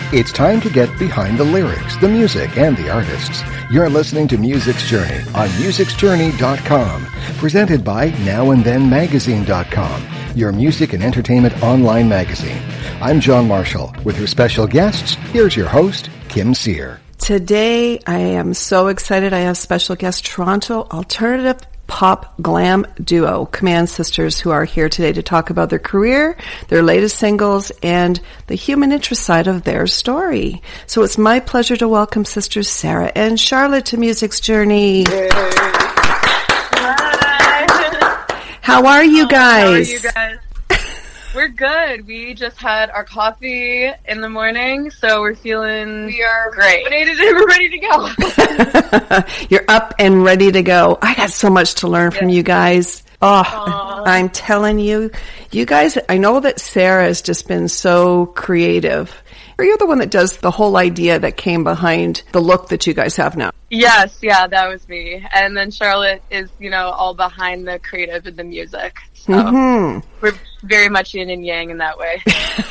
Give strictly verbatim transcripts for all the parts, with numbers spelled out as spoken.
It's time to get behind the lyrics, the music, and the artists. You're listening to Music's Journey on musics journey dot com, presented by now and then magazine dot com, your music and entertainment online magazine. I'm John Marshall. With your special guests, here's your host, Kim Sear. Today, I am so excited. I have special guest Toronto alternative pop glam duo Command Sisters, who are here today to talk about their career, their latest singles, and the human interest side of their story. So it's my pleasure to welcome sisters Sarah and Charlotte to Music's Journey. Yay. Hi. How are you guys? How are you guys? We're good. We just had our coffee in the morning, so we're feeling we are great. We're ready to go. You're up and ready to go. I got so much to learn from you guys. Oh, Aww. I'm telling you, you guys, I know that Sarah has just been so creative. You're the one that does the whole idea that came behind the look that you guys have now. Yes, yeah, that was me. And then Charlotte is, you know, all behind the creative and the music. So mm-hmm. we're very much yin and yang in that way.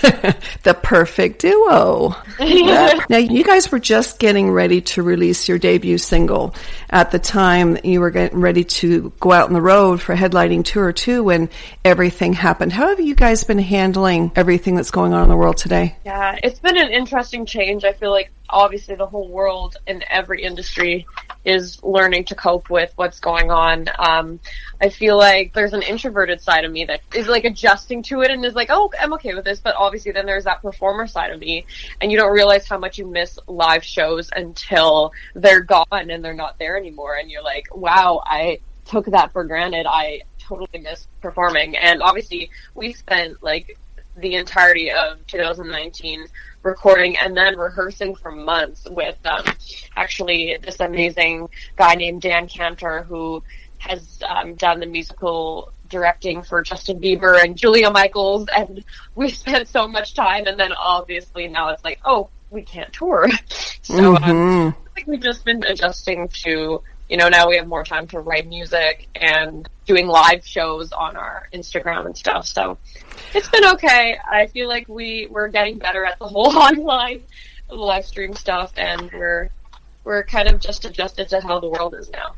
The perfect duo. Yeah. Now, you guys were just getting ready to release your debut single at the time you were getting ready to go out on the road for a headlining tour too when everything happened. How have you guys been handling everything that's going on in the world today? Yeah, it's been an interesting change. I feel like obviously the whole world and every industry is learning to cope with what's going on. Um, I feel like there's an introverted side of me that is like adjusting to it and is like, oh, I'm okay with this. But obviously then there's that performer side of me, and you don't realize how much you miss live shows until they're gone and they're not there anymore. And you're like, wow, I took that for granted. I totally miss performing. And obviously we spent like the entirety of two thousand nineteen recording and then rehearsing for months with um, actually this amazing guy named Dan Cantor, who has um, done the musical directing for Justin Bieber and Julia Michaels, and we spent so much time, and then obviously now it's like, oh, we can't tour. So mm-hmm. um, I think we've just been adjusting to, you know, now we have more time to write music and doing live shows on our Instagram and stuff. So it's been okay. I feel like we, we're getting better at the whole online live stream stuff, and we're we're kind of just adjusted to how the world is now.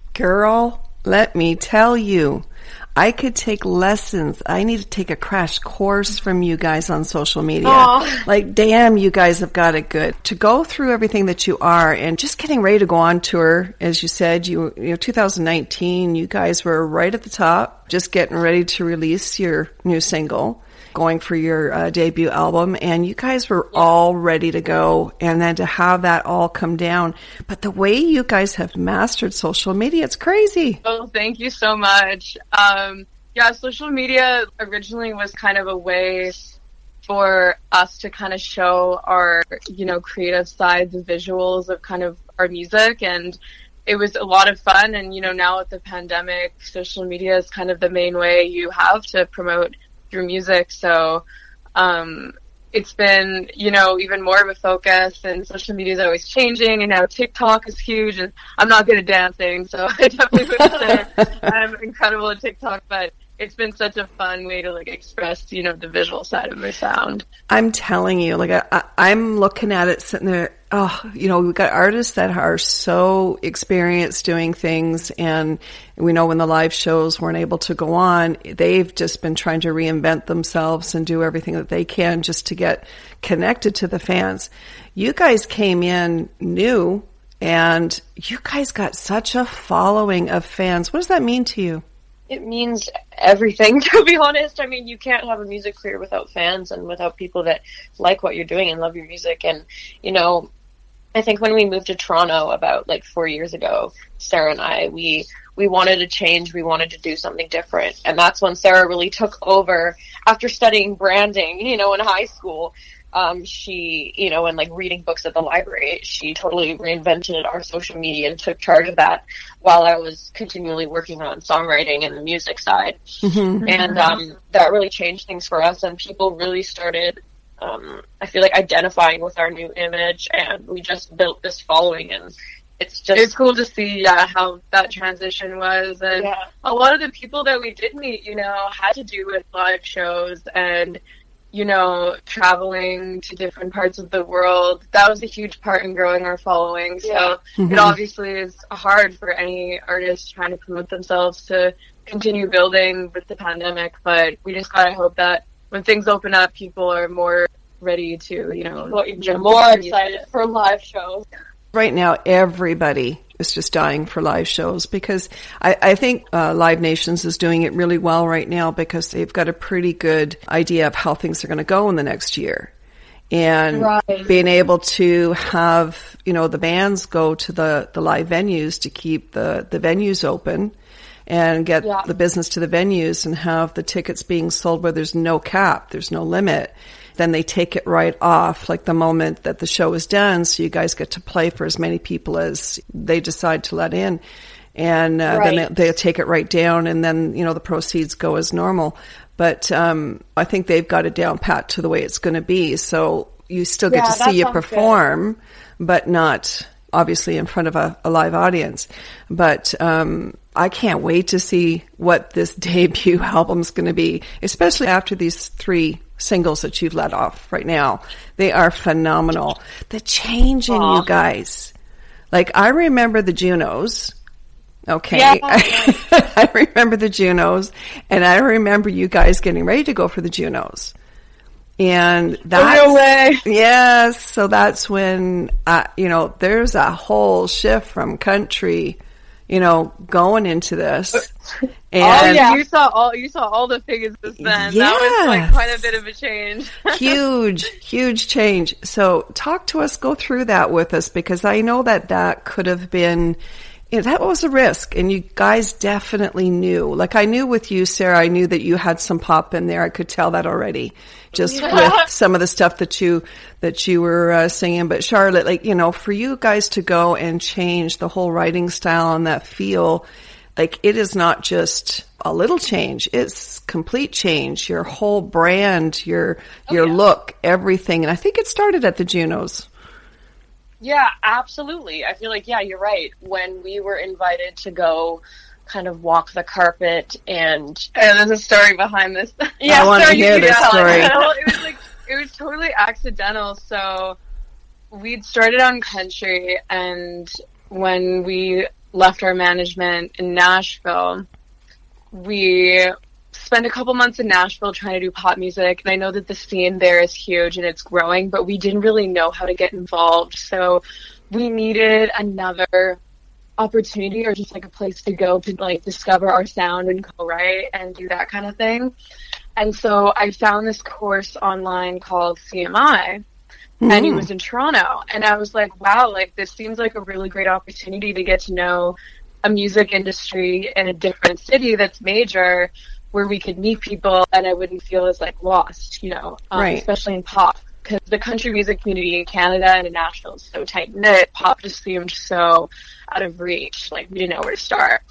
Girl, let me tell you, I could take lessons. I need to take a crash course from you guys on social media. Aww. Like, damn, you guys have got it good. To go through everything that you are and just getting ready to go on tour, as you said, you, you know, two thousand nineteen, you guys were right at the top, just getting ready to release your new single, going for your uh, debut album, and you guys were yeah. all ready to go, and then to have that all come down. But the way you guys have mastered social media, it's crazy. Oh, thank you so much. Um, yeah, social media originally was kind of a way for us to kind of show our, you know, creative side, the visuals of kind of our music, and it was a lot of fun. And, you know, now with the pandemic, social media is kind of the main way you have to promote your music. So um it's been, you know, even more of a focus, and social media is always changing, and now TikTok is huge, and I'm not good at dancing, so I definitely wouldn't say I'm incredible at TikTok, but it's been such a fun way to like express, you know, the visual side of my sound. I'm telling you, like I, I, I'm looking at it sitting there. Oh, you know, we've got artists that are so experienced doing things, and we know when the live shows weren't able to go on, they've just been trying to reinvent themselves and do everything that they can just to get connected to the fans. You guys came in new, and you guys got such a following of fans. What does that mean to you? It means everything, to be honest. I mean, you can't have a music career without fans and without people that like what you're doing and love your music. And, you know, I think when we moved to Toronto about like four years ago, Sarah and I, we we wanted to change. We wanted to do something different. And that's when Sarah really took over after studying branding, you know, in high school. Um, she, you know, and like reading books at the library, she totally reinvented our social media and took charge of that while I was continually working on songwriting and the music side. Mm-hmm. And um, that really changed things for us, and people really started, um, I feel like, identifying with our new image, and we just built this following, and it's just it's cool to see yeah, how that transition was. And yeah. a lot of the people that we did meet, you know, had to do with live shows, and you know, traveling to different parts of the world. That was a huge part in growing our following. So yeah. mm-hmm. It obviously is hard for any artist trying to promote themselves to continue building with the pandemic. But we just gotta hope that when things open up, people are more ready to, you know, more excited for live shows. Right now, everybody is just dying for live shows because I, I think uh, Live Nations is doing it really well right now because they've got a pretty good idea of how things are going to go in the next year. And right. being able to have, you know, the bands go to the, the live venues to keep the, the venues open and get yeah. the business to the venues and have the tickets being sold where there's no cap, there's no limit. Then they take it right off, like the moment that the show is done, so you guys get to play for as many people as they decide to let in. And uh, right. then they, they'll take it right down, and then, you know, the proceeds go as normal. But um, I think they've got it down pat to the way it's going to be. So you still get yeah, to see you perform, good. But not obviously in front of a, a live audience. But um, I can't wait to see what this debut album's going to be, especially after these three singles that you've let off right now. They are phenomenal. The change in Aww. You guys. Like, I remember the Junos. Okay. Yeah. I remember the Junos, and I remember you guys getting ready to go for the Junos. And that's, oh, no way. Yes. So that's when, uh, you know, there's a whole shift from country, you know, going into this. And oh yeah, you saw all you saw all the figures then. Yes. That was like quite a bit of a change. Huge, huge change. So talk to us, go through that with us, because I know that that could have been, you know, that was a risk, and you guys definitely knew. Like, I knew with you, Sarah, I knew that you had some pop in there. I could tell that already, just yeah. with some of the stuff that you that you were uh, singing. But Charlotte, like, you know, for you guys to go and change the whole writing style and that feel, like, it is not just a little change; it's complete change. Your whole brand, your oh, your yeah. look, everything. And I think it started at the Junos. Yeah, absolutely. I feel like, yeah, you're right. When we were invited to go kind of walk the carpet, and, and there's a story behind this. yeah, I want to hear this story. It was like, it was totally accidental. So we'd started on country, and when we left our management in Nashville, we spent a couple months in Nashville trying to do pop music, and I know that the scene there is huge and it's growing, but we didn't really know how to get involved. So we needed another opportunity, or just like a place to go to like discover our sound and co-write and do that kind of thing. And so I found this course online called C M I, mm. and it was in Toronto, and I was like, wow, like this seems like a really great opportunity to get to know a music industry in a different city that's major, where we could meet people and I wouldn't feel as like lost, you know, um, right. especially in pop, because the country music community in Canada and in Nashville is so tight knit. Pop just seemed so out of reach. Like, we didn't know where to start.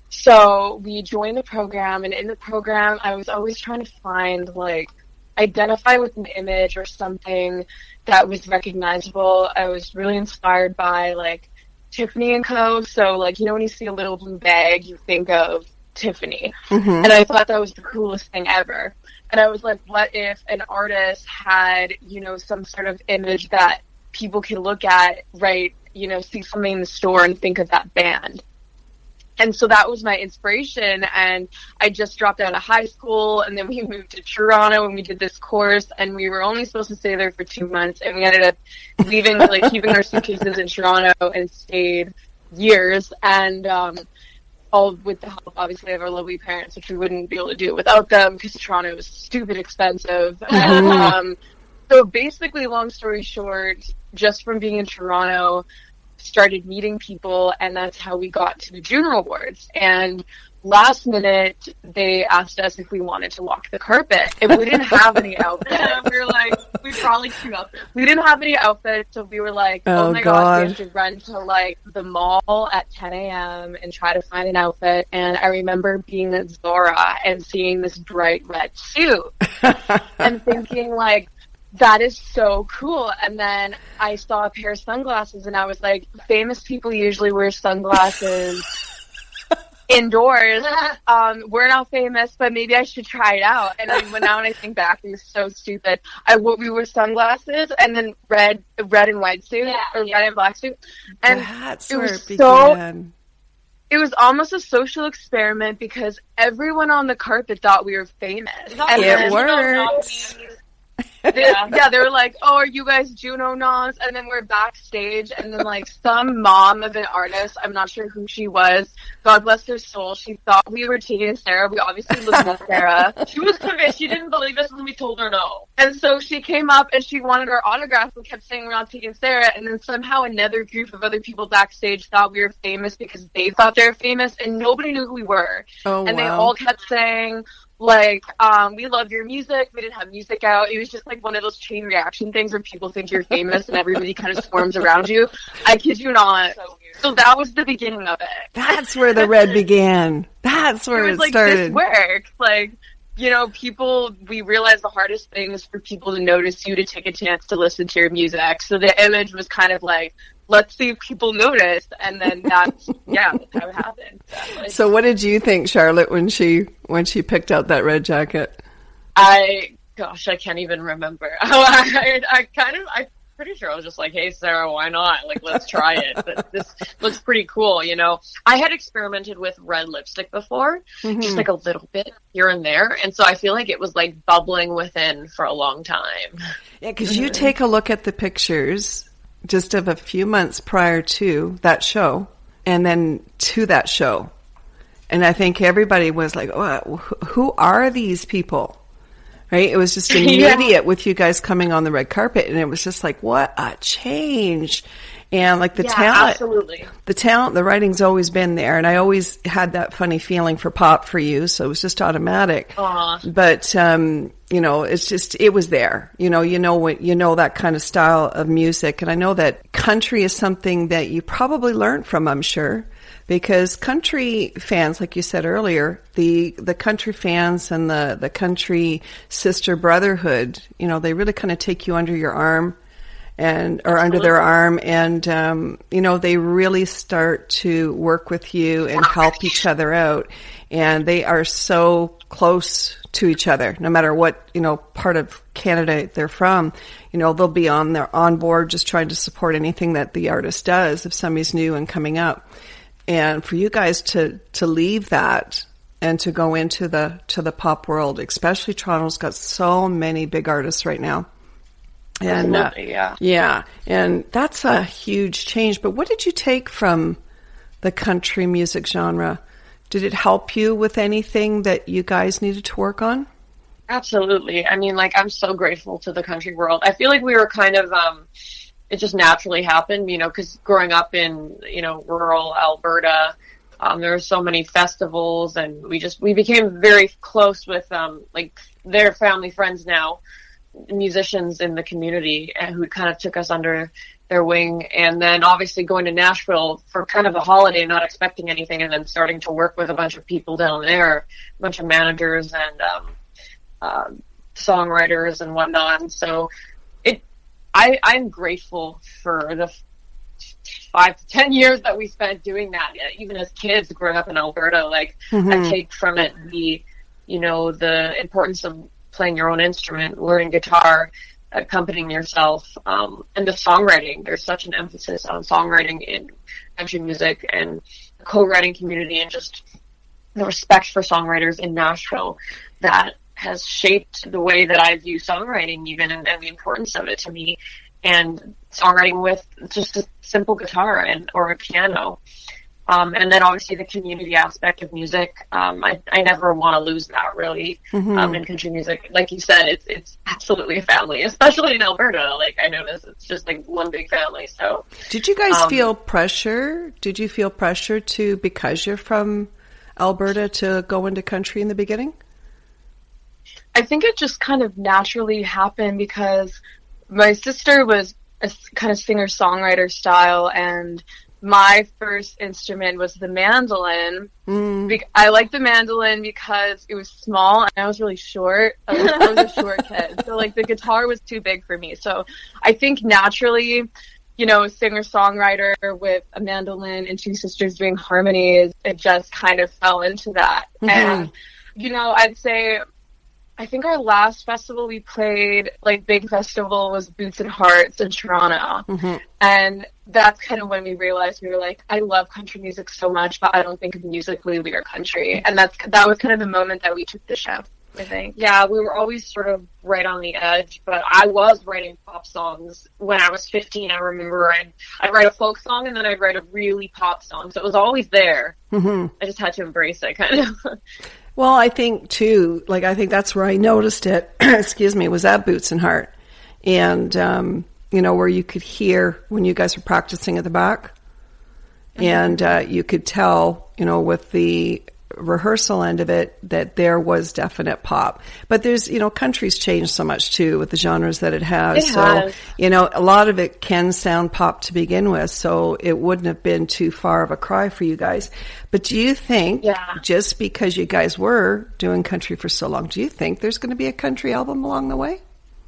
So we joined the program, and in the program, I was always trying to find, like, identify with an image or something that was recognizable. I was really inspired by, like, Tiffany and Co. So, like, you know, when you see a little blue bag, you think of Tiffany. Mm-hmm. And I thought that was the coolest thing ever. And I was like, what if an artist had, you know, some sort of image that people can look at, right, you know, see something in the store and think of that band. And so that was my inspiration, and I just dropped out of high school, and then we moved to Toronto, and we did this course, and we were only supposed to stay there for two months, and we ended up leaving, like, keeping our suitcases in Toronto, and stayed years, and um all with the help, obviously, of our lovely parents, which we wouldn't be able to do without them, because Toronto is stupid expensive. Mm-hmm. And, um, so basically, long story short, just from being in Toronto, started meeting people, and that's how we got to the Juno Awards. And last minute, they asked us if we wanted to walk the carpet, and we didn't have any outfits. We were like, we probably two outfits. We didn't have any outfits, so we were like, oh, oh my god, we have to run to like the mall at ten a.m. and try to find an outfit. And I remember being at Zara and seeing this bright red suit and thinking, like, that is so cool. And then I saw a pair of sunglasses, and I was like, famous people usually wear sunglasses indoors. Um, we're not famous, but maybe I should try it out. And I went out and I think back, it was so stupid. I we wore sunglasses and then red, red and white suit yeah, or yeah. red and black suit, and That's it where was it so. began. It was almost a social experiment because everyone on the carpet thought we were famous. And it worked. They, yeah. yeah, they were like, "Oh, are you guys Juno noms?" And then we're backstage, and then like some mom of an artist, I'm not sure who she was. God bless her soul. She thought we were Tegan and Sarah. We obviously looked like Sarah. She was convinced. She didn't believe us when we told her no. And so she came up and she wanted our autograph and kept saying we're not Tegan and Sarah. And then somehow another group of other people backstage thought we were famous because they thought they were famous, and nobody knew who we were. Oh, and wow. they all kept saying, like, um, we love your music. We didn't have music out. It was just like one of those chain reaction things where people think you're famous and everybody kind of swarms around you. I kid you not. So, so that was the beginning of it. That's where the red began. That's where it it, was like, started. This works. Like, you know, people, we realized the hardest thing is for people to notice you, to take a chance to listen to your music. So the image was kind of like, let's see if people notice. And then that's, yeah, that's how it happened. So, so what did you think, Charlotte, when she when she picked out that red jacket? I, gosh, I can't even remember. I, I, I kind of, I'm pretty sure I was just like, hey, Sarah, why not? Like, let's try it. But this looks pretty cool, you know? I had experimented with red lipstick before, mm-hmm. just like a little bit here and there. And so I feel like it was like bubbling within for a long time. Yeah, because mm-hmm. you take a look at the pictures just of a few months prior to that show and then to that show. And I think everybody was like, oh, who are these people? Right? It was just immediate yeah. with you guys coming on the red carpet. And it was just like, what a change. And like the yeah, talent, absolutely. the talent, the writing's always been there. And I always had that funny feeling for pop for you. So it was just automatic. Aww. But, um, you know, it's just, it was there. You know, you know what, you know, that kind of style of music. And I know that country is something that you probably learned from, I'm sure, because country fans, like you said earlier, the, the country fans and the, the country sister brotherhood, you know, they really kind of take you under your arm and, or under their arm. And, um, you know, they really start to work with you and help each other out. And they are so close to each other, no matter what, you know, part of Canada they're from. You know, they'll be on their on board just trying to support anything that the artist does if somebody's new and coming up. And for you guys to, to leave that and to go into the, to the pop world, especially Toronto's got so many big artists right now. And, uh, yeah. Yeah. And that's a huge change. But what did you take from the country music genre? Did it help you with anything that you guys needed to work on? Absolutely. I mean, like, I'm so grateful to the country world. I feel like we were kind of, um, it just naturally happened, you know, because growing up in, you know, rural Alberta, um, there were so many festivals, and we just, we became very close with, um, like, their family friends now, musicians in the community, and who kind of took us under their wing. And then obviously going to Nashville for kind of a holiday, not expecting anything, and then starting to work with a bunch of people down there, a bunch of managers and um, uh, songwriters and whatnot. And so it, I, I'm grateful for the five to ten years that we spent doing that. Even as kids growing up in Alberta, like mm-hmm. I take from it the, you know, the importance of playing your own instrument, learning guitar, accompanying yourself, um, and the songwriting. There's such an emphasis on songwriting in country music and the co-writing community, and just the respect for songwriters in Nashville that has shaped the way that I view songwriting even, and, and the importance of it to me. And songwriting with just a simple guitar and or a piano. Um, and then obviously the community aspect of music. Um, I, I never want to lose that, really, mm-hmm. um, in country music. Like you said, it's it's absolutely a family, especially in Alberta. Like, I notice it's just like one big family. So, did you guys um, feel pressure? Did you feel pressure to, because you're from Alberta, to go into country in the beginning? I think it just kind of naturally happened because my sister was a kind of singer-songwriter style, and my first instrument was the mandolin. Mm. I liked the mandolin because it was small and I was really short. I was, I was a short kid. So, like, the guitar was too big for me. So I think naturally you know, a singer-songwriter with a mandolin and two sisters doing harmonies. It just kind of fell into that. Mm-hmm. And, you know, I'd say, I think our last festival we played, like, big festival, was Boots and Hearts in Toronto. Mm-hmm. And that's kind of when we realized, we were like, I love country music so much, but I don't think musically we are country. And that's that was kind of the moment that we took the shift, I think. Yeah, we were always sort of right on the edge, but I was writing pop songs when I was fifteen. I remember I'd, I'd write a folk song and then I'd write a really pop song. So it was always there. Mm-hmm. I just had to embrace it, kind of. Well, I think, too, like, I think that's where I noticed it, excuse me, was at Boots and Heart. And, um, you know, where you could hear when you guys were practicing at the back. Mm-hmm. And uh, you could tell, you know, with the rehearsal end of it, that there was definite pop. But there's, you know, country's changed so much, too, with the genres that it has. It so, has. you know, a lot of it can sound pop to begin with, so it wouldn't have been too far of a cry for you guys. But do you think, yeah. just because you guys were doing country for so long, do you think there's going to be a country album along the way?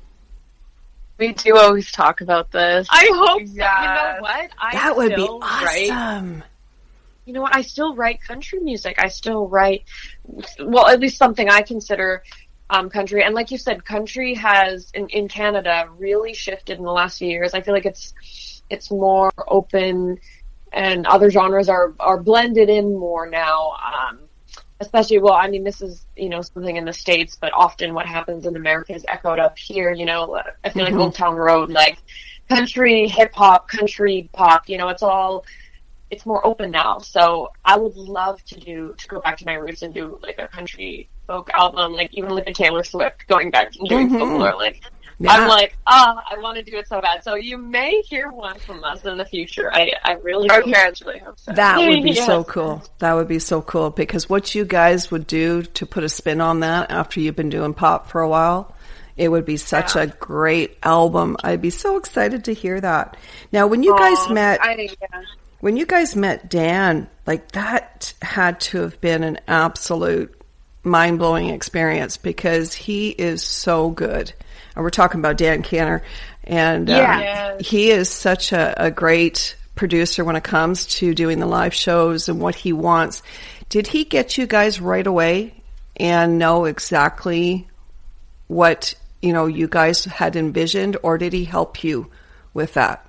We do always talk about this. I hope yeah. so. You know what? I that would be awesome. Write, you know what? I still write country music. I still write, well, at least something I consider um, country. And like you said, country has, in, in Canada, really shifted in the last few years. I feel like it's it's more open, and other genres are, are blended in more now. Um, especially, well, I mean, this is, you know, something in the States, but often what happens in America is echoed up here. You know, I feel mm-hmm. like Old Town Road, like country, hip hop, country pop, you know, it's all, it's more open now. So I would love to do, to go back to my roots and do like a country folk album, like even like a Taylor Swift going back and doing mm-hmm. folklore. Like, yeah. I'm like, ah, oh, I want to do it so bad. So you may hear one from us in the future. I, I really, our parents really hope so. That would be yes. so cool. That would be so cool, because what you guys would do to put a spin on that after you've been doing pop for a while, it would be such yeah. a great album. I'd be so excited to hear that. Now, when you guys oh, met, I, yeah. when you guys met Dan, like that had to have been an absolute mind-blowing experience, because he is so good. And we're talking about Dan Canner, and yeah. um, he is such a, a great producer when it comes to doing the live shows and what he wants. Did he get you guys right away and know exactly what, you know, you guys had envisioned, or did he help you with that?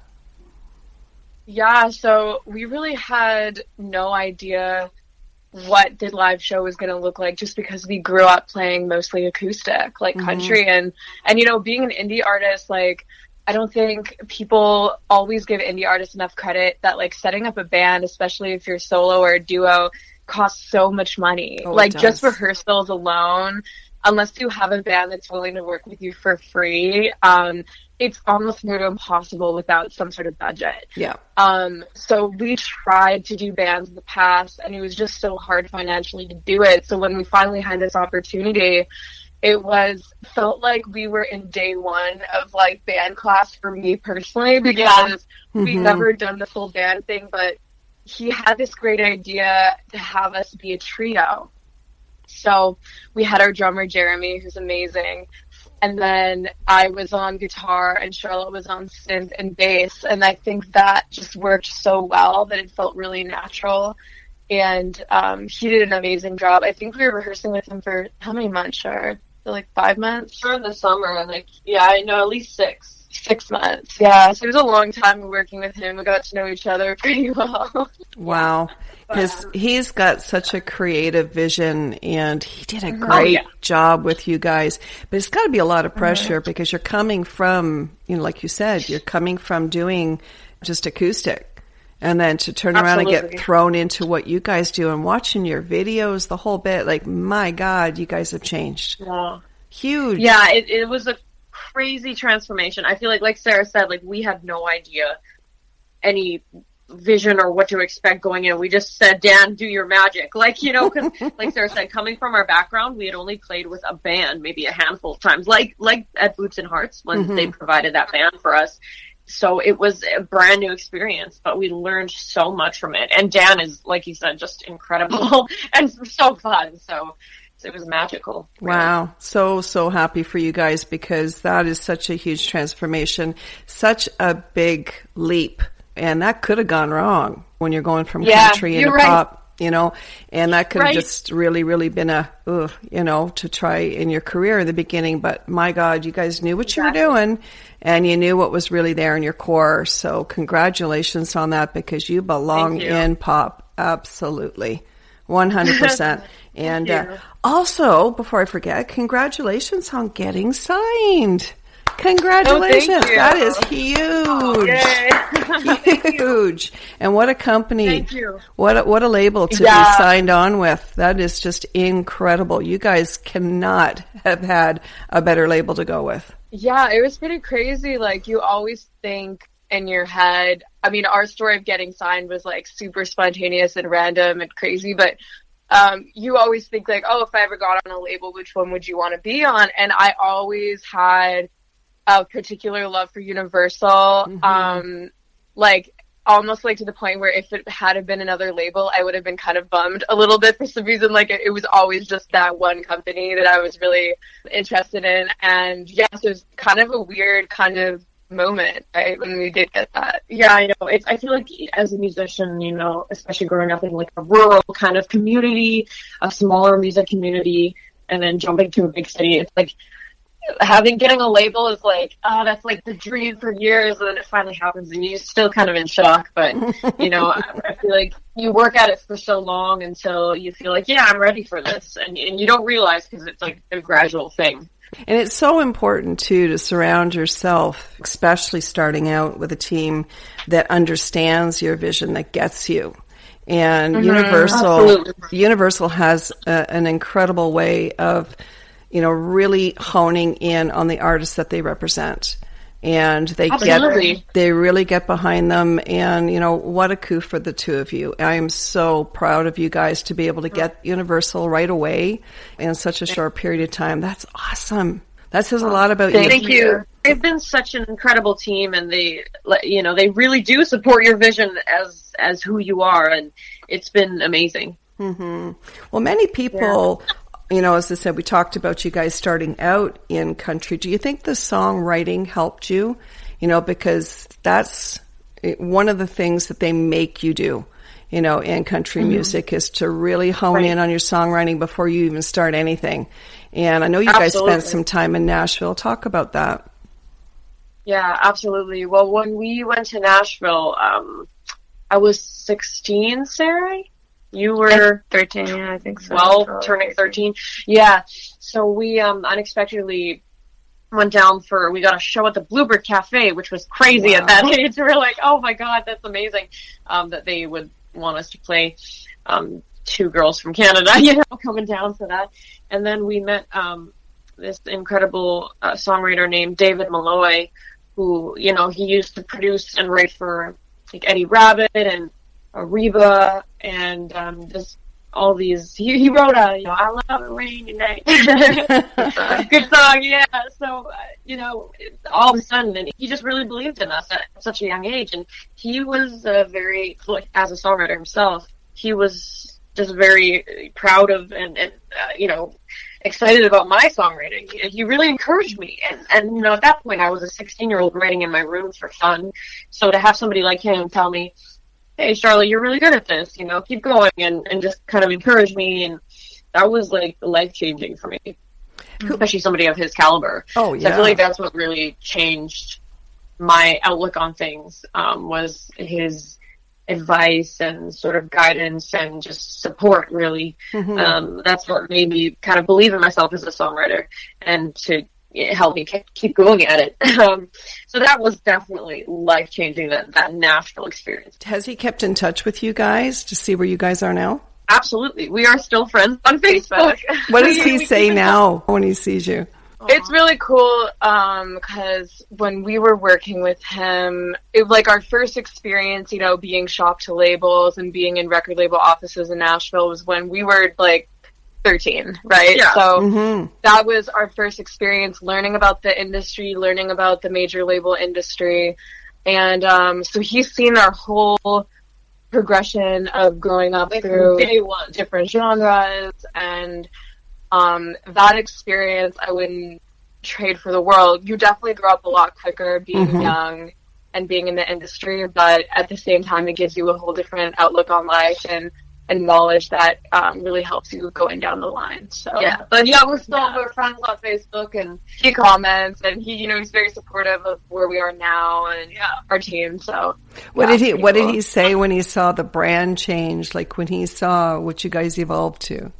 Yeah, so we really had no idea what the live show was going to look like, just because we grew up playing mostly acoustic, like mm-hmm. country, and and you know, being an indie artist, like I don't think people always give indie artists enough credit that like setting up a band, especially if you're solo or a duo, costs so much money. Oh, like just rehearsals alone, unless you have a band that's willing to work with you for free, um it's almost near to impossible without some sort of budget. Yeah. Um, so we tried to do bands in the past, and it was just so hard financially to do it. So when we finally had this opportunity, it was, felt like we were in day one of like band class for me personally, because yeah. mm-hmm. we've never done the full band thing, but he had this great idea to have us be a trio. So we had our drummer, Jeremy, who's amazing. And then I was on guitar and Charlotte was on synth and bass. And I think that just worked so well that it felt really natural. And um, he did an amazing job. I think we were rehearsing with him for how many months, Char? For like five months? For the summer, like, yeah, I know, at least six. Six months, yeah. So it was a long time working with him. We got to know each other pretty well. Wow. Because he's got such a creative vision, and he did a great oh, yeah. job with you guys. But it's got to be a lot of pressure mm-hmm. because you're coming from, you know, like you said, you're coming from doing just acoustic. And then to turn Absolutely. around and get thrown into what you guys do, and watching your videos, the whole bit, like, my God, you guys have changed. Yeah. Huge. Yeah, it, it was a crazy transformation. I feel like, like Sarah said, like we had no idea any vision or what to expect going in. We just said, Dan, do your magic. Like, you know, because like Sarah said, coming from our background, we had only played with a band maybe a handful of times, like like at Boots and Hearts when mm-hmm. they provided that band for us. So it was a brand new experience, but we learned so much from it. And Dan is, like you said, just incredible and so fun. So it was magical. Really. Wow. So, so happy for you guys, because that is such a huge transformation, such a big leap. And that could have gone wrong when you're going from yeah, country into right. pop, you know, and that could have right. just really, really been a, ugh, you know, to try in your career in the beginning. But my God, you guys knew what exactly. you were doing, and you knew what was really there in your core. So congratulations on that, because you belong you. in pop. Absolutely. one hundred percent. And uh, also, before I forget, congratulations on getting signed. Congratulations. Oh, that is huge. Oh, huge. And what a company. Thank you. What a, what a label to yeah. be signed on with. That is just incredible. You guys cannot have had a better label to go with. Yeah, it was pretty crazy. Like, you always think in your head, I mean, our story of getting signed was like super spontaneous and random and crazy, but um, you always think like, oh, if I ever got on a label, which one would you want to be on? And I always had a particular love for Universal, mm-hmm. um, like almost like to the point where if it had been another label, I would have been kind of bummed a little bit for some reason. Like, it, it was always just that one company that I was really interested in. And yes, it was kind of a weird kind of moment, right, when we did get that. Yeah, I know. It's, I feel like as a musician, you know, especially growing up in like a rural kind of community, a smaller music community, and then jumping to a big city, it's like having getting a label is like, oh, that's like the dream for years, and then it finally happens, and you're still kind of in shock. But you know, I, I feel like you work at it for so long until you feel like, yeah, I'm ready for this, and and you don't realize because it's like a gradual thing. And it's so important, too, to surround yourself, especially starting out with a team that understands your vision, that gets you. And mm-hmm, Universal, absolutely. Universal has a, an incredible way of, you know, really honing in on the artists that they represent. And they absolutely. get, they really get behind them. And, you know, what a coup for the two of you. I am so proud of you guys to be able to get Universal right away in such a short period of time. That's awesome. That says a lot about Thank you. Thank you. They've been such an incredible team, and they, you know, they really do support your vision as, as who you are. And it's been amazing. Mm-hmm. Well, many people, yeah. You know, as I said, we talked about you guys starting out in country. Do you think the songwriting helped you? You know, because that's one of the things that they make you do, you know, in country mm-hmm. music, is to really hone right. in on your songwriting before you even start anything. And I know you absolutely. guys spent some time in Nashville. Talk about that. Yeah, absolutely. Well, when we went to Nashville, um, I was sixteen, Sarah. You were thirteen, yeah, I think so. twelve, turning thirteen. Yeah. So we um, unexpectedly went down for, we got a show at the Bluebird Cafe, which was crazy wow. at that age. We were like, oh my God, that's amazing um, that they would want us to play um, two girls from Canada, you know, coming down for that. And then we met um, this incredible uh, songwriter named David Malloy, who, you know, he used to produce and write for like Eddie Rabbitt and Reba, and um, just all these. He, he wrote a, you know, I love a rainy night. Good song, yeah. So, uh, you know, all of a sudden, and he just really believed in us at such a young age, and he was uh, very, like, as a songwriter himself, he was just very proud of and, and uh, you know, excited about my songwriting. He really encouraged me, and and you know, at that point, I was a sixteen-year-old writing in my room for fun. So to have somebody like him tell me, hey, Charlotte, you're really good at this, you know, keep going, and, and just kind of encourage me, and that was, like, life-changing for me, especially somebody of his caliber. Oh, yeah. So I feel like that's what really changed my outlook on things, um, was his advice and sort of guidance and just support, really. Mm-hmm. Um, that's what made me kind of believe in myself as a songwriter, and to it helped me keep going at it. Um, so that was definitely life-changing, that, that Nashville experience. Has he kept in touch with you guys to see where you guys are now? Absolutely. We are still friends on Facebook. What does he say now when he sees you? It's really cool um, because when we were working with him, it was like our first experience, you know, being shopped to labels and being in record label offices in Nashville was when we were like thirteen, right? Yeah. So mm-hmm. that was our first experience learning about the industry, learning about the major label industry. And um, so he's seen our whole progression of growing up through day one. different genres. And Um, that experience I wouldn't trade for the world. You definitely grow up a lot quicker being mm-hmm. young and being in the industry, but at the same time, it gives you a whole different outlook on life and, and knowledge that um, really helps you going down the line. So yeah, but yeah, we're still yeah. we're friends on Facebook, and he comments, and he, you know, he's very supportive of where we are now and yeah. our team. So what yeah, did he What cool. did he say when he saw the brand change? Like when he saw what you guys evolved to?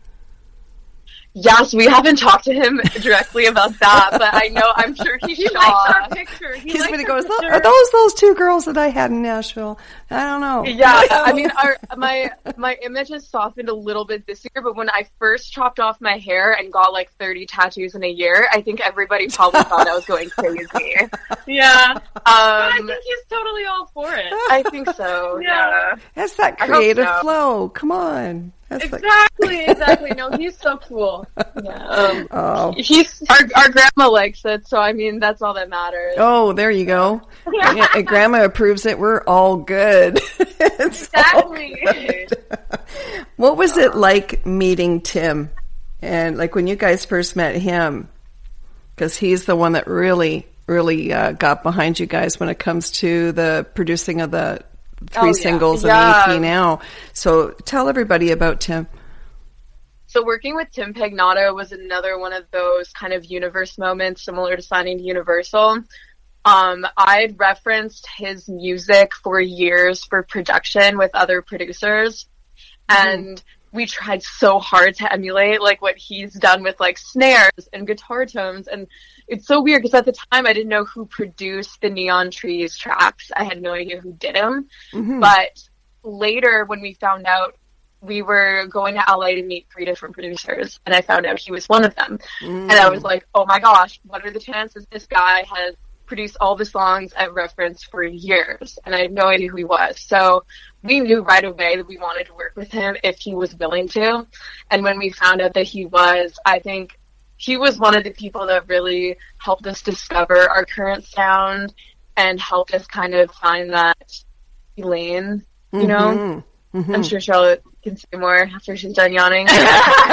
Yes, we haven't talked to him directly about that, but I know, I'm sure he, he saw. likes our picture. He He's likes when he goes, picture. are those those two girls that I had in Nashville? I don't know. Yeah, I mean, our, my my image has softened a little bit this year, but when I first chopped off my hair and got like thirty tattoos in a year, I think everybody probably thought I was going crazy. Yeah. Um, I think he's totally all for it. I think so, yeah. That's that creative so. flow. Come on. That's exactly, like... exactly. No, he's so cool. Yeah. Um, oh. He's our, our grandma likes it, so I mean that's all that matters. Oh, there you go. Yeah, and grandma approves it. We're all good. Exactly. All good. What was it like meeting Tim, and like when you guys first met him? Because he's the one that really, really uh, got behind you guys when it comes to the producing of the three oh, singles yeah. and yeah. the E P now. So tell everybody about Tim. So working with Tim Pagnotta was another one of those kind of universe moments similar to signing to Universal. Um, I'd referenced his music for years for production with other producers, mm-hmm. and we tried so hard to emulate like what he's done with like snares and guitar tones. And it's so weird because at the time I didn't know who produced the Neon Trees tracks. I had no idea who did them. Mm-hmm. But later when we found out, we were going to L A to meet three different producers, and I found out he was one of them. Mm. And I was like, oh my gosh, what are the chances this guy has produced all the songs I've referenced for years? And I had no idea who he was. So we knew right away that we wanted to work with him if he was willing to. And when we found out that he was, I think he was one of the people that really helped us discover our current sound and helped us kind of find that lane, you mm-hmm. know? Mm-hmm. I'm sure Charlotte can say more after she's done yawning. Wait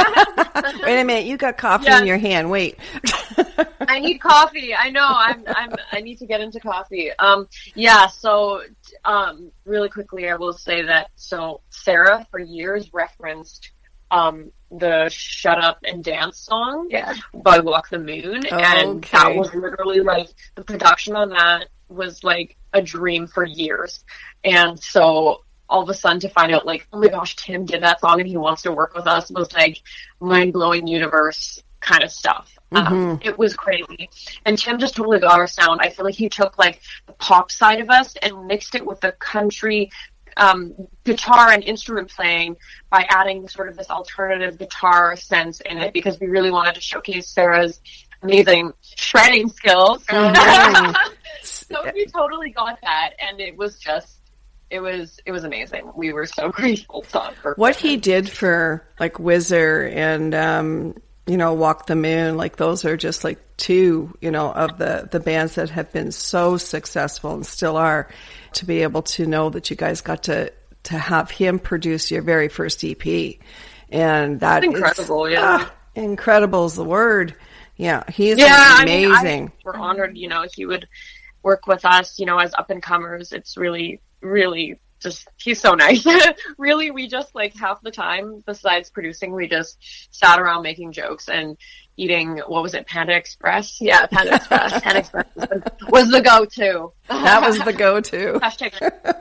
a minute, you got coffee yeah. in your hand. Wait. I need coffee. I know. I'm. I'm. I need to get into coffee. Um. Yeah. So, um. Really quickly, I will say that. So, Sarah for years referenced, um, the "Shut Up and Dance" song, yeah. by Walk the Moon, oh, and okay. that was literally like the production on that was like a dream for years, and so. All of a sudden to find out like, oh my gosh, Tim did that song and he wants to work with us was like mind-blowing universe kind of stuff. Mm-hmm. Um, it was crazy. And Tim just totally got our sound. I feel like he took like the pop side of us and mixed it with the country um, guitar and instrument playing by adding sort of this alternative guitar sense in it because we really wanted to showcase Sarah's amazing shredding skills. Mm-hmm. So we totally got that, and it was just It was it was amazing. We were so grateful for what he did for like Whizzer and um, you know Walk the Moon. Like those are just like two you know of the the bands that have been so successful and still are. To be able to know that you guys got to to have him produce your very first E P, and that That's incredible. Is, yeah, ah, incredible is the word. Yeah, he's yeah, amazing. I mean, I, we're honored. You know, he would work with us. You know, as up and comers. It's really. Really, just he's so nice. Really, we just like half the time, besides producing, we just sat around making jokes and eating. What was it, Panda Express? Yeah, Panda Express. Panda Express was the, was the go-to. That was the go-to. Hashtag.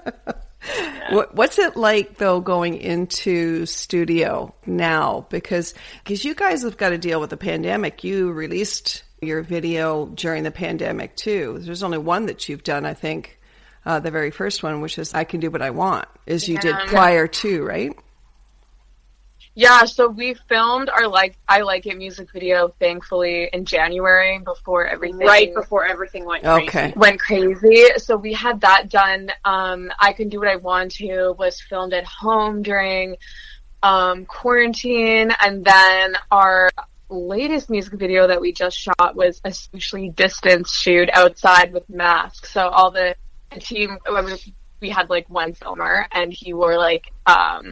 Yeah. What's it like though going into studio now? Because because you guys have got to deal with the pandemic. You released your video during the pandemic too. There's only one that you've done, I think. Uh, the very first one, which is I Can Do What I Want, is you yeah. did prior to, right? Yeah, so we filmed our like I Like It music video, thankfully, in January before everything. Right before everything went crazy. Okay. Went crazy. So we had that done. Um, I Can Do What I Want To was filmed at home during um, quarantine, and then our latest music video that we just shot was a socially distanced shoot outside with masks. So all the The team, we had like one filmer, and he wore like um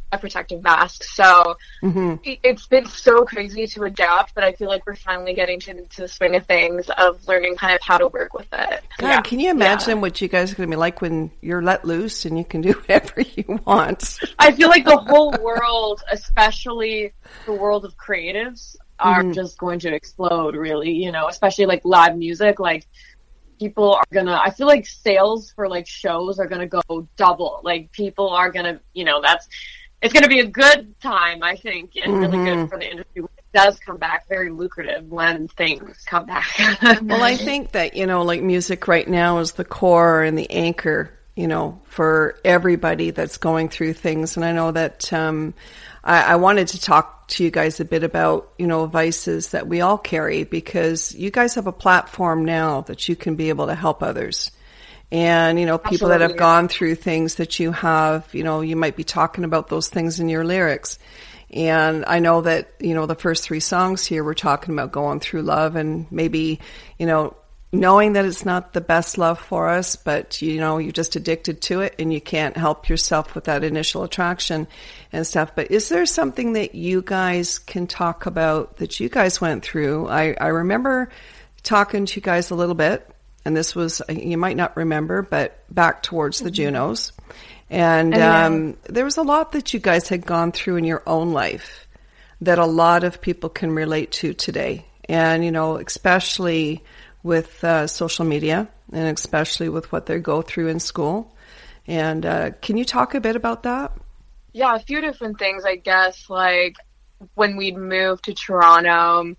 a protective mask. So mm-hmm. it, it's been so crazy to adapt, but I feel like we're finally getting to, to the swing of things of learning kind of how to work with it. God, yeah. Can you imagine yeah. what you guys are going to be like when you're let loose and you can do whatever you want? I feel like the whole world, especially the world of creatives, are mm-hmm. just going to explode, really, you know, especially like live music. Like, people are gonna, I feel like sales for like shows are gonna go double. Like, people are gonna, you know, that's, it's going to be a good time, I think, and mm-hmm. really good for the industry. It does come back very lucrative when things come back. Well, I think that, you know, like music right now is the core and the anchor, you know, for everybody that's going through things. And I know that um, I, I wanted to talk to you guys a bit about, you know, vices that we all carry, because you guys have a platform now that you can be able to help others. And, you know, people Absolutely. That have gone through things that you have, you know, you might be talking about those things in your lyrics. And I know that, you know, the first three songs here, we're talking about going through love and maybe, you know, knowing that it's not the best love for us, but, you know, you're just addicted to it and you can't help yourself with that initial attraction and stuff. But is there something that you guys can talk about that you guys went through? I, I remember talking to you guys a little bit. And this was, you might not remember, but back towards the Junos. And um, there was a lot that you guys had gone through in your own life that a lot of people can relate to today. And, you know, especially with uh, social media and especially with what they go through in school. And uh, can you talk a bit about that? Yeah, a few different things, I guess. Like when we'd moved to Toronto,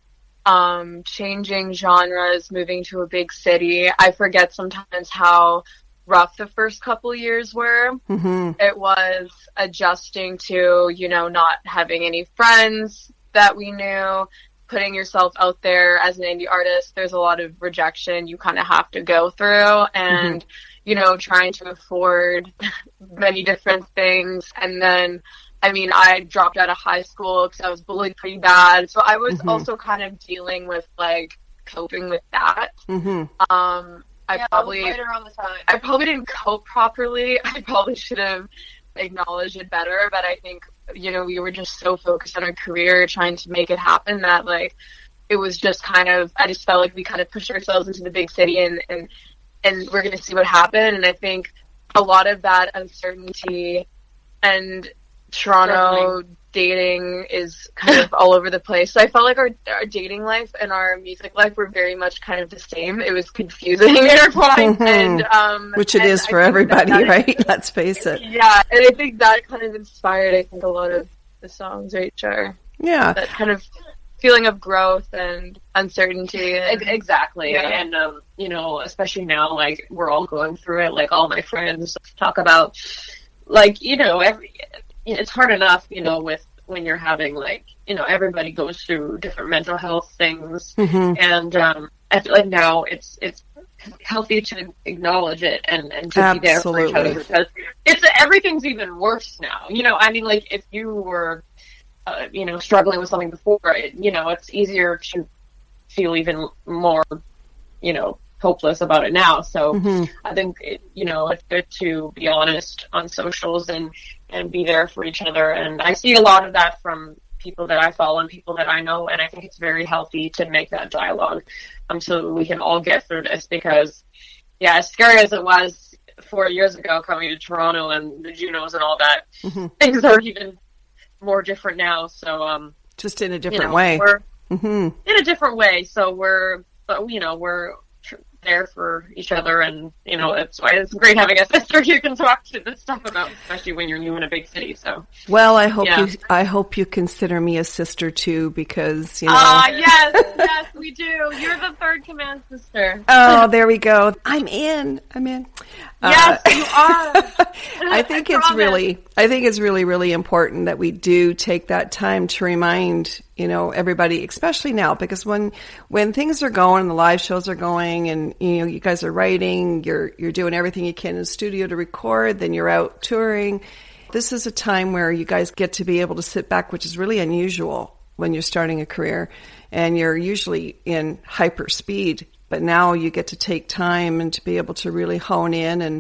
Um, changing genres, moving to a big city. I forget sometimes how rough the first couple years were. Mm-hmm. It was adjusting to, you know, not having any friends that we knew, putting yourself out there as an indie artist. There's a lot of rejection you kind of have to go through, and, mm-hmm. you know, trying to afford many different things. And then I mean, I dropped out of high school because I was bullied pretty bad. So I was mm-hmm. also kind of dealing with, like, coping with that. Mm-hmm. Um, I yeah, probably, later on the time. I probably didn't cope properly. I probably should have acknowledged it better. But I think, you know, we were just so focused on our career, trying to make it happen, that, like, it was just kind of, I just felt like we kind of pushed ourselves into the big city and, and, and we're going to see what happened. And I think a lot of that uncertainty and Toronto dating is kind of all over the place. So I felt like our our dating life and our music life were very much kind of the same. It was confusing intertwined, and um, which it and is for everybody, that, right? Let's face it. Yeah, and I think that kind of inspired, I think, a lot of the songs, right, Char? Yeah, that kind of feeling of growth and uncertainty. And, exactly, yeah. And um, you know, especially now, like we're all going through it. Like all my friends talk about, like you know, every. It's hard enough, you know, with when you're having like, you know, everybody goes through different mental health things, mm-hmm. and um, I feel like now it's it's healthy to acknowledge it and, and to Absolutely. be there for each other, because it's everything's even worse now. You know, I mean, like if you were, uh, you know, struggling with something before, it, you know, it's easier to feel even more, you know, hopeless about it now. So mm-hmm. I think, it, you know, it's good to be honest on socials and, and be there for each other. And I see a lot of that from people that I follow and people that I know. And I think it's very healthy to make that dialogue um, so we can all get through this, because, yeah, as scary as it was four years ago coming to Toronto and the Junos and all that, mm-hmm. things are even more different now. So, um, just in a different you know, way. We're mm-hmm. in a different way. So we're, but you know, we're there for each other, and you know it's why it's great having a sister you can talk to this stuff about, especially when you're new in a big city. So well, I hope yeah. you I hope you consider me a sister too, because you know ah uh, yes yes we do. You're the third command sister. Oh, there we go. I'm in I'm in yes uh, you are. I think I it's promise. really I think it's really really important that we do take that time to remind you know, everybody, especially now, because when, when things are going, the live shows are going, and, you know, you guys are writing, you're, you're doing everything you can in the studio to record, then you're out touring. This is a time where you guys get to be able to sit back, which is really unusual when you're starting a career, and you're usually in hyper speed, but now you get to take time and to be able to really hone in and,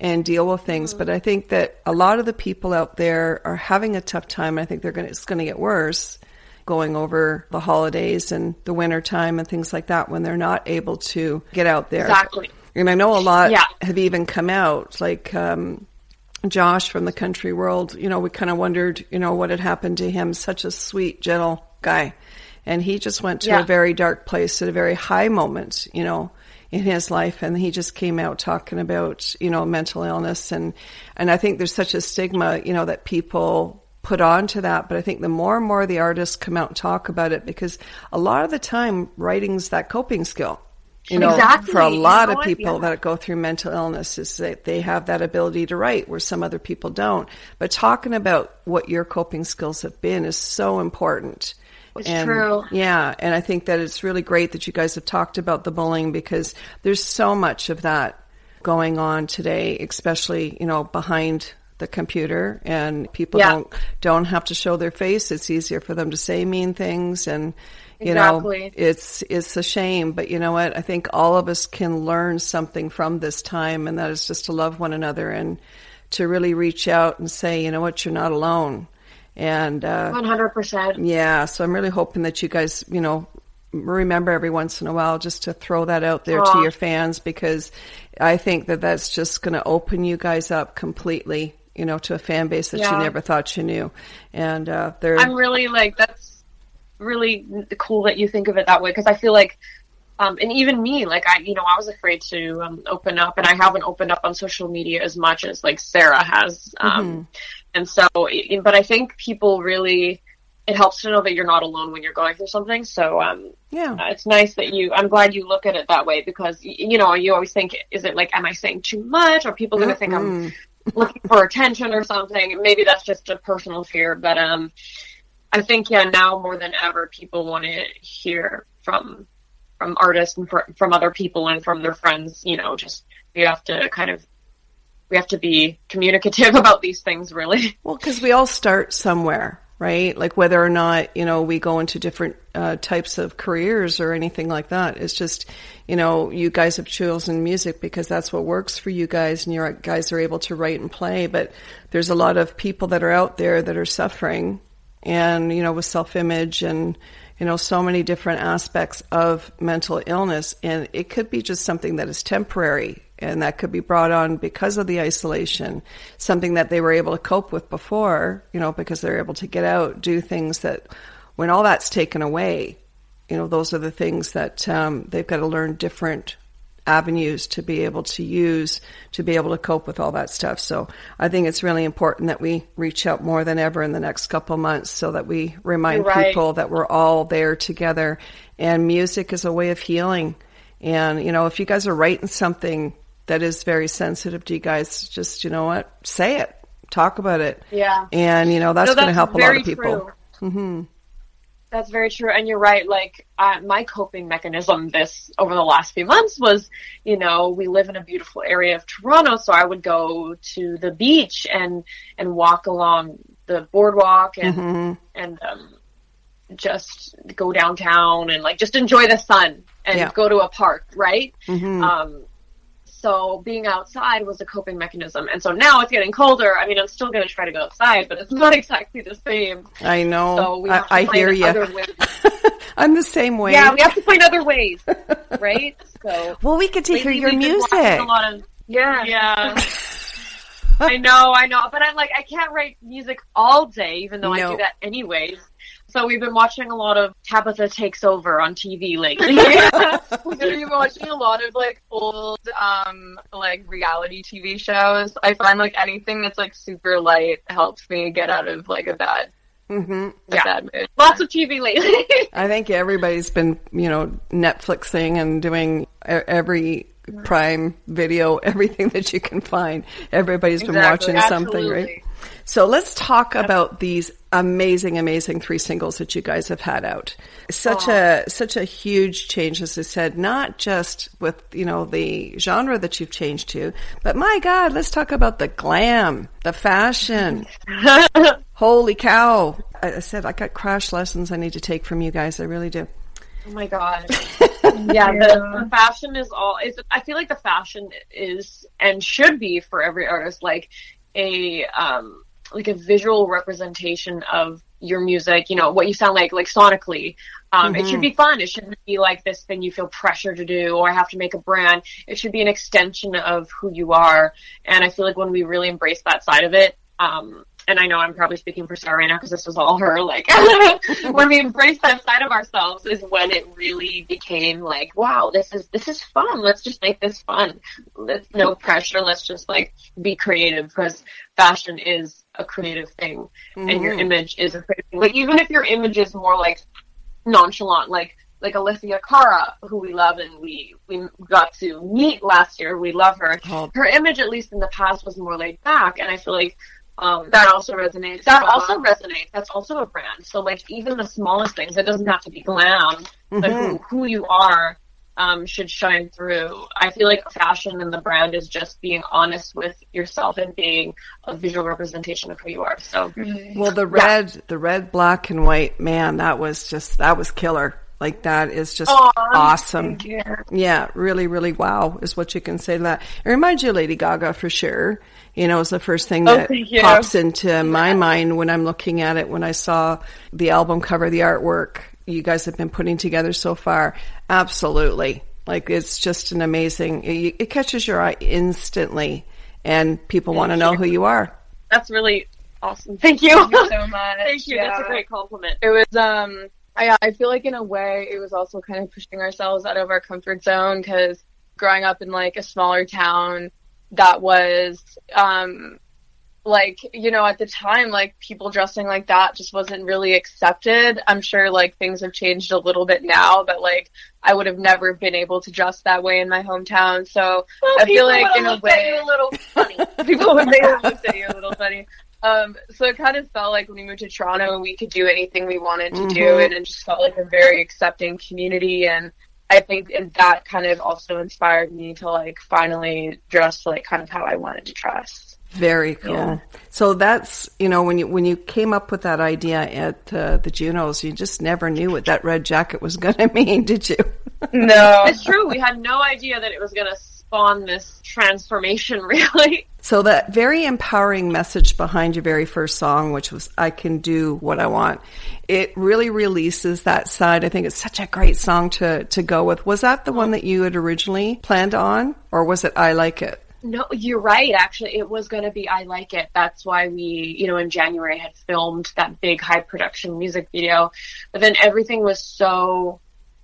and deal with things. Mm-hmm. But I think that a lot of the people out there are having a tough time. I think they're going to, it's going to get worse going over the holidays and the winter time and things like that when they're not able to get out there. Exactly. And I know a lot yeah. have even come out, like um, Josh from the Country World. You know, we kind of wondered, you know, what had happened to him. Such a sweet, gentle guy. And he just went to yeah. a very dark place at a very high moment, you know, in his life. And he just came out talking about, you know, mental illness. And, and I think there's such a stigma, you know, that people put on to that. But I think the more and more the artists come out and talk about it, because a lot of the time writing's that coping skill. You know, exactly. for a lot you know of people yeah. that go through mental illness is that they have that ability to write where some other people don't. But talking about what your coping skills have been is so important. It's and, true. Yeah. And I think that it's really great that you guys have talked about the bullying, because there's so much of that going on today, especially, you know, behind the computer, and people yeah. don't don't have to show their face. It's easier for them to say mean things, and you exactly. know, it's it's a shame. But you know what? I think all of us can learn something from this time, and that is just to love one another and to really reach out and say, you know what, you're not alone. And uh, one hundred percent. Yeah. So I'm really hoping that you guys, you know, remember every once in a while just to throw that out there Aww. To your fans, because I think that that's just going to open you guys up completely, you know, to a fan base that yeah. you never thought you knew. And uh, they're... I'm really like, that's really cool that you think of it that way, because I feel like, um, and even me, like I, you know, I was afraid to um, open up, and I haven't opened up on social media as much as like Sarah has. Um, mm-hmm. And so, but I think people really, it helps to know that you're not alone when you're going through something. So, um, yeah, uh, it's nice that you, I'm glad you look at it that way, because, you know, you always think, is it like, am I saying too much? Are people going to think I'm looking for attention or something? Maybe that's just a personal fear, but, um, I think, yeah, now more than ever, people want to hear from, from artists and for, from other people and from their friends. You know, just, you have to kind of, we have to be communicative about these things, really. Well, because we all start somewhere, right? Like whether or not, you know, we go into different uh, types of careers or anything like that. It's just, you know, you guys have chosen music because that's what works for you guys, and you guys are able to write and play. But there's a lot of people that are out there that are suffering, and, you know, with self-image and, you know, so many different aspects of mental illness. And it could be just something that is temporary, and that could be brought on because of the isolation, something that they were able to cope with before, you know, because they're able to get out, do things that when all that's taken away, you know, those are the things that um, they've got to learn different avenues to be able to use to be able to cope with all that stuff. So I think it's really important that we reach out more than ever in the next couple of months, so that we remind right. people that we're all there together, and music is a way of healing. And, you know, if you guys are writing something that is very sensitive to you guys, just, you know what, say it, talk about it. Yeah. And, you know, that's, no, that's going to help a lot of people. True. Mm-hmm. That's very true. And you're right. Like, uh, my coping mechanism this over the last few months was, you know, we live in a beautiful area of Toronto. So I would go to the beach and, and walk along the boardwalk and, mm-hmm. and, um, just go downtown and like, just enjoy the sun and yeah. go to a park. Right. Mm-hmm. Um, So being outside was a coping mechanism. And so now it's getting colder. I mean, I'm still going to try to go outside, but it's not exactly the same. I know. So we have I, to I hear you. I'm the same way. Yeah, we have to find other ways, right? So well, we get to hear your music. A lot of, yeah. Yeah. I know, I know. But I'm like, I can't write music all day, even though no. I do that anyways. So we've been watching a lot of Tabitha Takes Over on T V lately. Yeah. We've been watching a lot of like old, um, like reality T V shows. I find like anything that's like super light helps me get out of like a bad, mm-hmm. a yeah. bad mood. Lots of T V lately. I think everybody's been, you know, Netflixing and doing every Prime Video, everything that you can find. Everybody's been exactly. watching Absolutely. something, right? So let's talk about these amazing, amazing three singles that you guys have had out. Such Aww. a such a huge change, as I said, not just with, you know, the genre that you've changed to, but my God, let's talk about the glam, the fashion. Holy cow. I said I got crash lessons I need to take from you guys. I really do. Oh my God. Yeah, the, the fashion is all. It's, I feel like the fashion is and should be for every artist like a um like a visual representation of your music. You know what you sound like, like sonically. Um, mm-hmm. It should be fun. It shouldn't be like this thing you feel pressure to do, or I have to make a brand. It should be an extension of who you are. And I feel like when we really embrace that side of it, um, and I know I'm probably speaking for Sarah right now because this was all her, like, when we embrace that side of ourselves is when it really became like, wow, this is, this is fun. Let's just make this fun. Let's, no pressure. Let's just like be creative, because fashion is a creative thing, mm-hmm. and your image is a creative thing. Like, even if your image is more like nonchalant, like, like Alessia Cara, who we love and we, we got to meet last year. We love her. Oh. Her image, at least in the past, was more laid back. And I feel like, Um, that also resonates. That also resonates. That's also a brand. So, like, even the smallest things, it doesn't have to be glam, mm-hmm. but who, who you are um, should shine through. I feel like fashion and the brand is just being honest with yourself and being a visual representation of who you are. So, well, the red, yeah. the red, black, and white, man, that was just, that was killer. Like, that is just Aww, awesome. Yeah, really, really wow is what you can say to that. It reminds you of Lady Gaga for sure. You know, it's the first thing that oh, pops into yeah. my mind when I'm looking at it, when I saw the album cover, the artwork you guys have been putting together so far. Absolutely. Like, it's just an amazing, it, it catches your eye instantly, and people want to know who you are. That's really awesome. Thank you. Thank you so much. Thank you. Yeah. That's a great compliment. It was, um, I, I feel like in a way it was also kind of pushing ourselves out of our comfort zone, because growing up in like a smaller town, that was, um, like, you know, at the time, like, people dressing like that just wasn't really accepted. I'm sure, like, things have changed a little bit now, but, like, I would have never been able to dress that way in my hometown. So well, I feel like, in a way, a little funny. People would maybe look at you a little funny. Um, so it kind of felt like when we moved to Toronto, we could do anything we wanted to mm-hmm. do, and it just felt like a very accepting community. And I think and that kind of also inspired me to, like, finally dress like kind of how I wanted to dress. Very cool. Yeah. So that's, you know, when you when you came up with that idea at uh, the Junos, you just never knew what that red jacket was going to mean, did you? No. It's true. We had no idea that it was going to spawn this transformation, really. So that very empowering message behind your very first song, which was I Can Do What I Want, it really releases that side. I think it's such a great song to, to go with. Was that the one that you had originally planned on, or was it I Like It? No, you're right. Actually, it was going to be I Like It. That's why we, you know, in January had filmed that big high production music video. But then everything was so,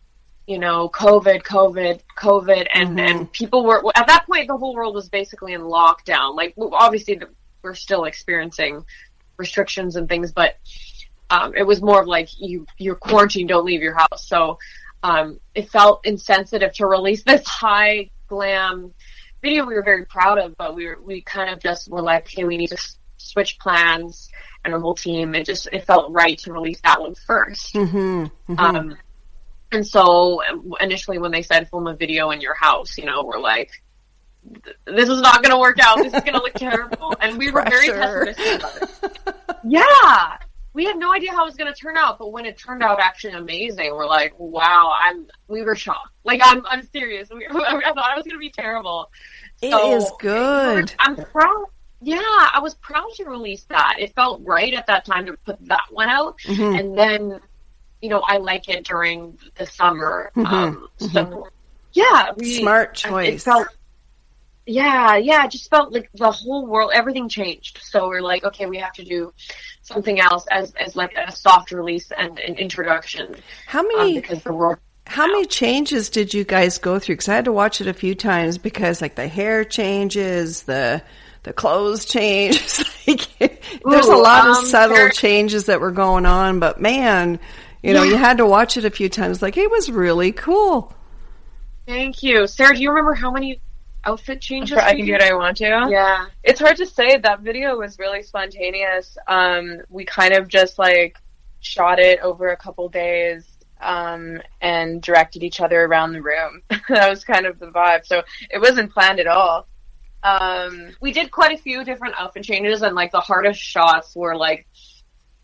you know, COVID, COVID, COVID. And, mm-hmm. and people were, at that point, the whole world was basically in lockdown. Like, obviously, we're still experiencing restrictions and things, but um, it was more of like, you, you're quarantined, don't leave your house. So um, it felt insensitive to release this high glam video we were very proud of, but we were, we kind of just were like, hey, we need to s- switch plans and our whole team. It just, it felt right to release that one first. Mm-hmm, mm-hmm. Um, and so initially when they said film a video in your house, you know, we're like, this is not going to work out. This is going to look terrible. And we were very pessimistic about it. Yeah. We had no idea how it was going to turn out, but when it turned out actually amazing, we're like, wow, I'm, we were shocked. Like, I'm, I'm serious. We, I thought it was going to be terrible. It so, is good. I'm proud. Yeah, I was proud to release that. It felt right at that time to put that one out. Mm-hmm. And then, you know, I Like It during the summer. Mm-hmm. Um, so, mm-hmm. yeah. We, Smart choice. It felt, yeah, yeah, it just felt like the whole world, everything changed. So we're like, okay, we have to do something else as, as like a soft release and an introduction. How many, um, because the world, how many changes did you guys go through? Because I had to watch it a few times because like the hair changes, the the clothes change. like, there's Ooh, a lot um, of subtle hair- changes that were going on, but man, you know, yeah. you had to watch it a few times. Like, it was really cool. Thank you. Sarah, do you remember how many outfit changes? I Can Do What I Want To? Yeah. It's hard to say. That video was really spontaneous. Um, we kind of just like shot it over a couple days um, and directed each other around the room. That was kind of the vibe. So it wasn't planned at all. Um, we did quite a few different outfit changes, and like the hardest shots were like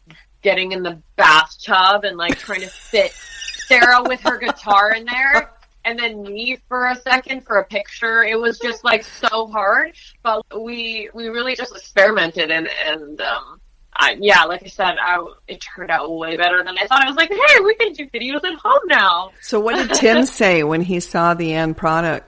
getting in the bathtub and like trying to fit Sarah with her guitar in there. and then me for a second for a picture. It was just like so hard, but we we really just experimented and and um, I, yeah, like I said, I, it turned out way better than I thought. I was like, hey, we can do videos at home now. So what did Tim say when he saw the end product?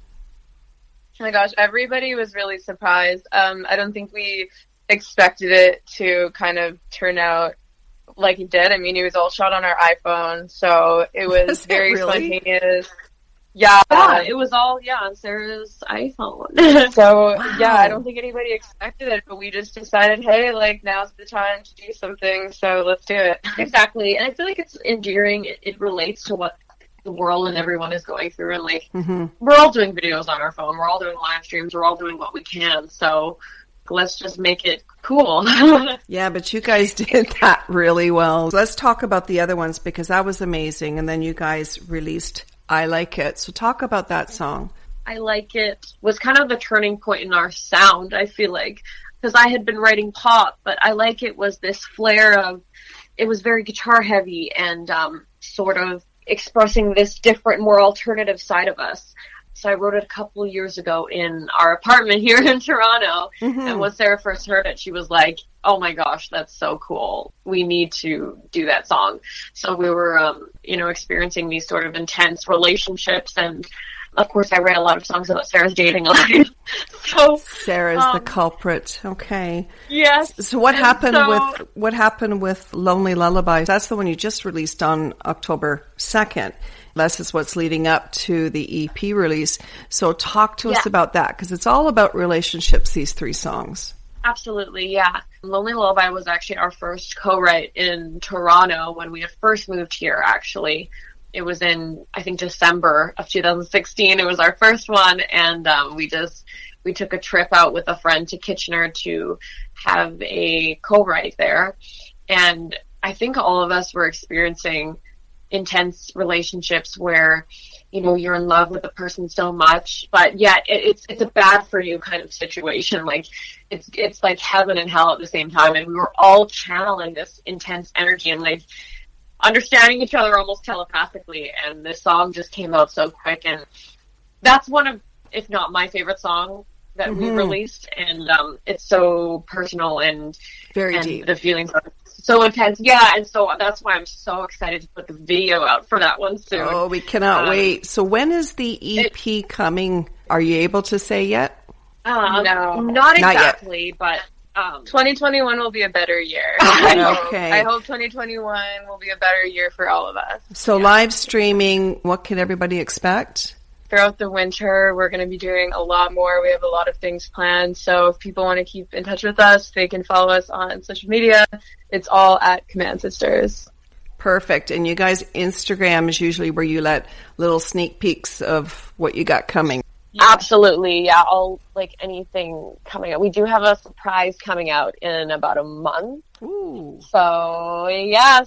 Oh my gosh, everybody was really surprised. Um, I don't think we expected it to kind of turn out like it did. I mean, it was all shot on our iPhone, so it was, was very it really? spontaneous. Yeah. yeah, it was all, yeah, on Sarah's iPhone. So, wow. yeah, I don't think anybody expected it, but we just decided, hey, like, now's the time to do something, so let's do it. Exactly, and I feel like it's endearing. It, it relates to what the world and everyone is going through, and, like, mm-hmm. we're all doing videos on our phone, we're all doing live streams, we're all doing what we can, so let's just make it cool. Yeah, but you guys did that really well. Let's talk about the other ones, because that was amazing, and then you guys released I Like It. So talk about that song. I Like It was kind of the turning point in our sound, I feel like, because I had been writing pop, but I Like It was this flair of, it was very guitar heavy and um, sort of expressing this different, more alternative side of us. So I wrote it a couple of years ago in our apartment here in Toronto. Mm-hmm. And when Sarah first heard it, she was like, oh my gosh, that's so cool. We need to do that song. So we were, um, you know, experiencing these sort of intense relationships. And of course, I write a lot of songs about Sarah's dating life. So Sarah's um, the culprit. Okay. Yes. So what and happened so, with, what happened with Lonely Lullaby? That's the one you just released on October second. This is what's leading up to the E P release. So talk to yeah. us about that, because it's all about relationships, these three songs. Absolutely, yeah. Lonely Lullaby was actually our first co-write in Toronto when we had first moved here, actually. It was in, I think, December of two thousand sixteen. It was our first one, and um, we just, we took a trip out with a friend to Kitchener to have a co-write there. And I think all of us were experiencing intense relationships where, you know, you're in love with the person so much, but yet it, it's it's a bad for you kind of situation. Like it's it's like heaven and hell at the same time, and we were all channeling this intense energy and like understanding each other almost telepathically. And this song just came out so quick, and that's one of, if not my favorite song that mm-hmm. we released. And um, it's so personal and very and deep. The feelings are so intense. Yeah, and so that's why I'm so excited to put the video out for that one soon. Oh, we cannot um, wait. So when is the E P it, coming? Are you able to say yet? Um, no. Not exactly, not but um, twenty twenty-one will be a better year. Okay. I hope twenty twenty-one will be a better year for all of us. So yeah. Live streaming, what can everybody expect? Throughout the winter, we're going to be doing a lot more. We have a lot of things planned. So if people want to keep in touch with us, they can follow us on social media. It's all at Command Sisters. Perfect. And you guys, Instagram is usually where you let little sneak peeks of what you got coming. Yeah. Absolutely. Yeah. All like anything coming out. We do have a surprise coming out in about a month. Ooh. So yes.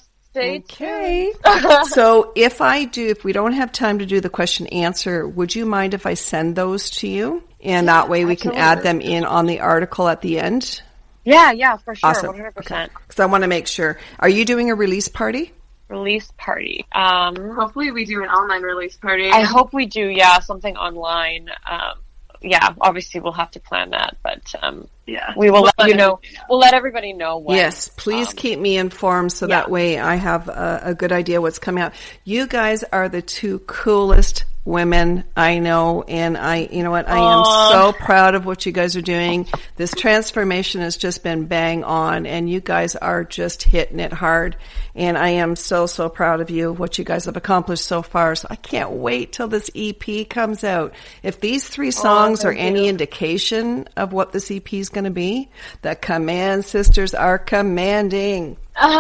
Okay. So if I do, if we don't have time to do the question answer, would you mind if I send those to you? And yeah, that way we absolutely. Can add them in on the article at the end? Yeah, yeah, for sure. Awesome. one hundred percent. Because I want to make sure. Are you doing a release party? Release party. Um, hopefully we do an online release party. I hope we do, yeah, something online. Um, yeah, obviously we'll have to plan that, but um, yeah, we will we'll let you know. We'll let everybody know when. Yes, please um, keep me informed so yeah. that way I have a, a good idea what's coming out. You guys are the two coolest women I know, and I, you know what, I am Aww. So proud of what you guys are doing. This transformation has just been bang on, and you guys are just hitting it hard. And I am so, so proud of you, what you guys have accomplished so far. So I can't wait till this E P comes out. If these three songs oh, are any you. indication of what this E P is going to be, the Command Sisters are commanding.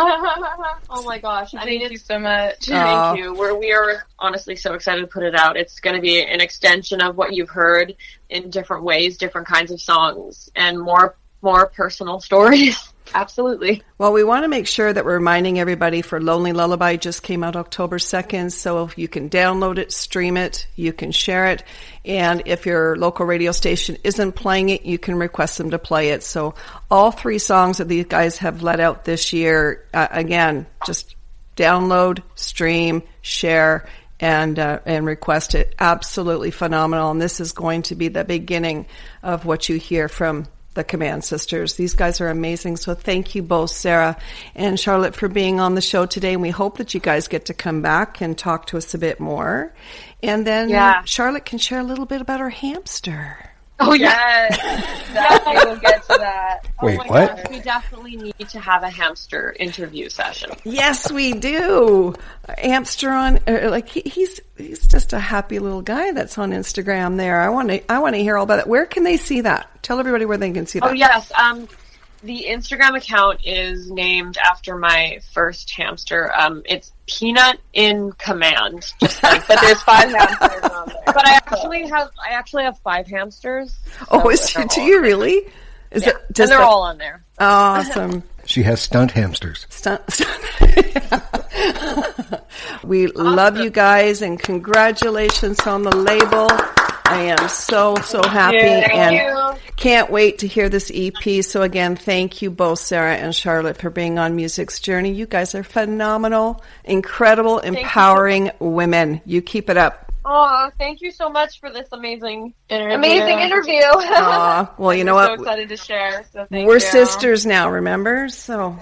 Oh my gosh. I Thank mean, you so much. Thank you. We're, we are honestly so excited to put it out. It's going to be an extension of what you've heard in different ways, different kinds of songs, and more more personal stories. Absolutely. Well, we want to make sure that we're reminding everybody for Lonely Lullaby just came out October second, so if you can download it, stream it, you can share it, and if your local radio station isn't playing it, you can request them to play it. So all three songs that these guys have let out this year, uh, again, just download, stream, share, and uh, and request it. Absolutely phenomenal. And this is going to be the beginning of what you hear from the Command Sisters. These guys are amazing. So thank you both, Sarah and Charlotte, for being on the show today. And we hope that you guys get to come back and talk to us a bit more. And then yeah. Charlotte can share a little bit about her hamster. Oh, yes. Definitely we'll get to that. Wait, oh my what? gosh, we definitely need to have a hamster interview session. Yes, we do. Hamster on, uh, like he, he's he's just a happy little guy that's on Instagram there. I want to I want to hear all about it. Where can they see that? Tell everybody where they can see that. Oh, yes. Um, the Instagram account is named after my first hamster. Um, it's Peanut in Command. Just like, but there's five hamsters on there. But I actually have I actually have five hamsters. So oh, is you, do you really? Is yeah. it? Does and they're the, all on there. Awesome. She has stunt hamsters. Stunt. stunt. We awesome. love you guys and congratulations on the label. I am so, so happy Thank and you. Can't wait to hear this E P. So again, thank you both, Sarah and Charlotte, for being on Music's Journey. You guys are phenomenal, incredible, empowering you. women. You keep it up. Oh, thank you so much for this amazing interview. Amazing interview. Aw, well, you know We're what? so excited to share. So thank We're you. sisters now, remember? So.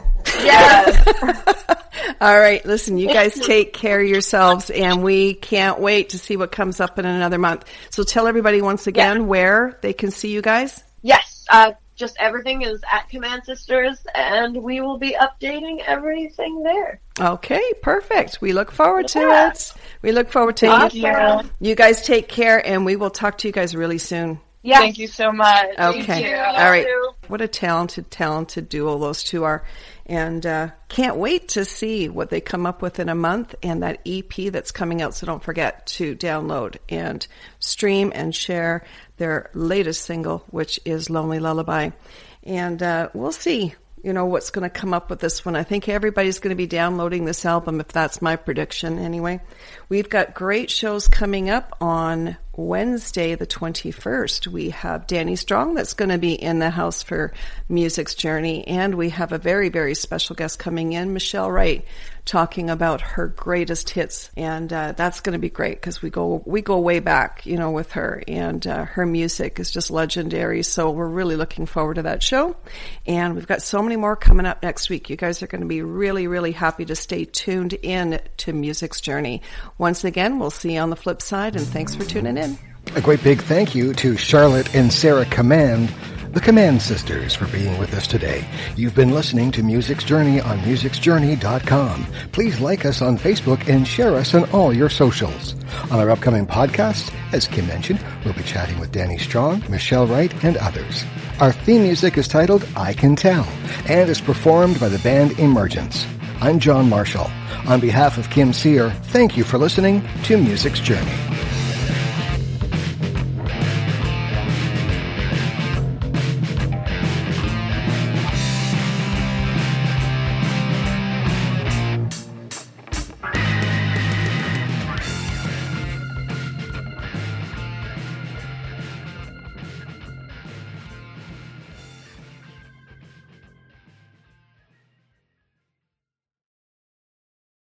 Yes. All right, listen, you guys take care of yourselves, and we can't wait to see what comes up in another month. So tell everybody once again yeah. where they can see you guys. Yes, uh, just everything is at Command Sisters, and we will be updating everything there. Okay, perfect. We look forward to yeah. it. We look forward to awesome. it. You guys take care, and we will talk to you guys really soon. Yes. Thank you so much. Okay. Thank you. All right. What a talented, talented duo those two are. And uh, can't wait to see what they come up with in a month and that E P that's coming out. So don't forget to download and stream and share their latest single, which is Lonely Lullaby. And uh, we'll see, you know, what's going to come up with this one. I think everybody's going to be downloading this album, if that's my prediction anyway. We've got great shows coming up on Wednesday, the twenty-first. We have Danny Strong that's going to be in the house for Music's Journey. And we have a very, very special guest coming in, Michelle Wright, talking about her greatest hits. And uh, that's going to be great because we go we go way back, you know, with her. And uh, her music is just legendary. So we're really looking forward to that show. And we've got so many more coming up next week. You guys are going to be really, really happy to stay tuned in to Music's Journey. Once again, we'll see you on the flip side, and thanks for tuning in. A great big thank you to Charlotte and Sarah Command, the Command Sisters, for being with us today. You've been listening to Music's Journey on musics journey dot com. Please like us on Facebook and share us on all your socials. On our upcoming podcasts, as Kim mentioned, we'll be chatting with Danny Strong, Michelle Wright, and others. Our theme music is titled I Can Tell and is performed by the band Emergence. I'm John Marshall. On behalf of Kim Sear, thank you for listening to Music's Journey.